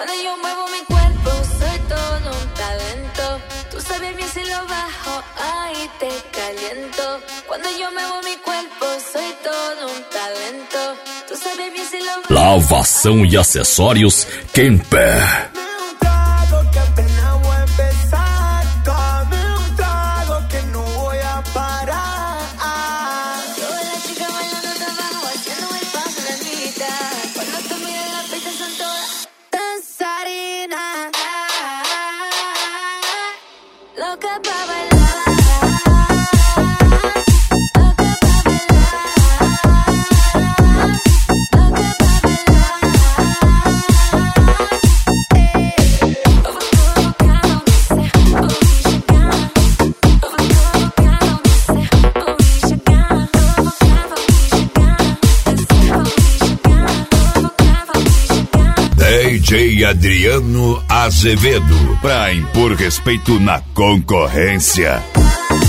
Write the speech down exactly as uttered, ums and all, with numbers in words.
Cuando yo muevo mi cuerpo soy todo un talento. Tú sabes bien si lo bajo, ahí te caliento. Cuando yo muevo mi cuerpo soy todo um talento. Tu sabes bien si lo bajo. Lavação e acessórios Kemper. D J Adriano Azevedo, pra impor respeito na concorrência.